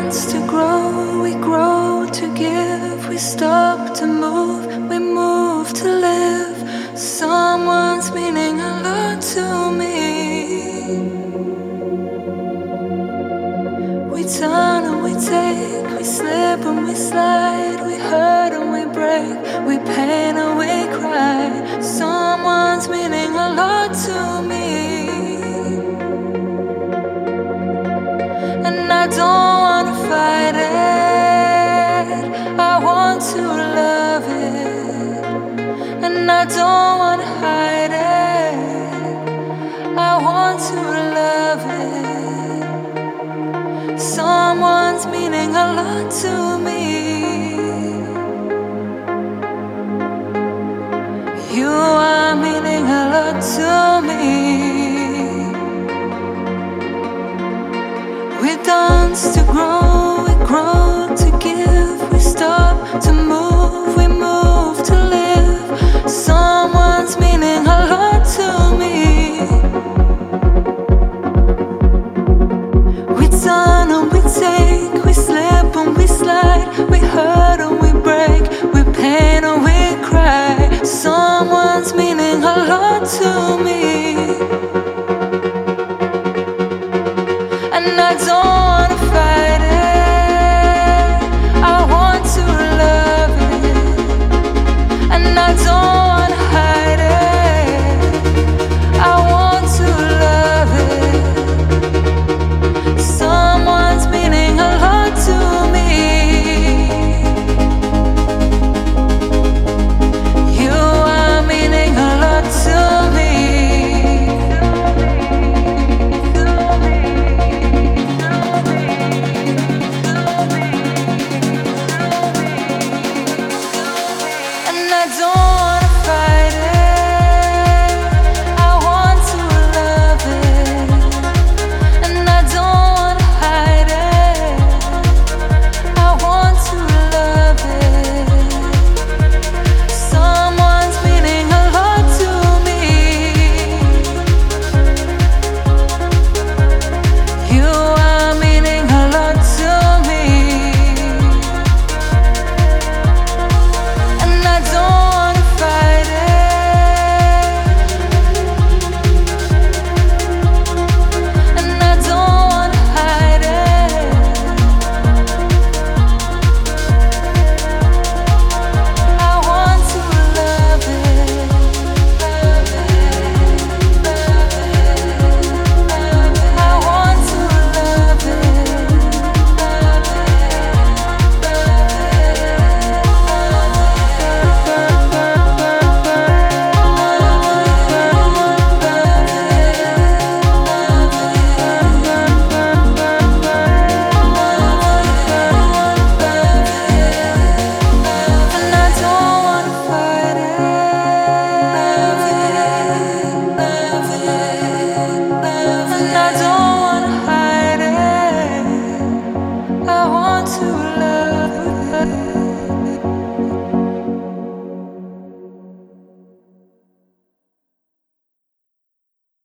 dance to grow, we grow to give, we stop to move, we move to live. Someone's meaning a lot to me. We turn and we take, we slip and we slide, we hurt and we break, we pain and we cry. Someone's meaning a lot to me. And I don't wanna fight it, I want to love it. And I don't wanna hide it, I want to love it. Someone's meaning a lot to me. You are meaning a lot to me. We dance to grow, we grow to give, we stop to move.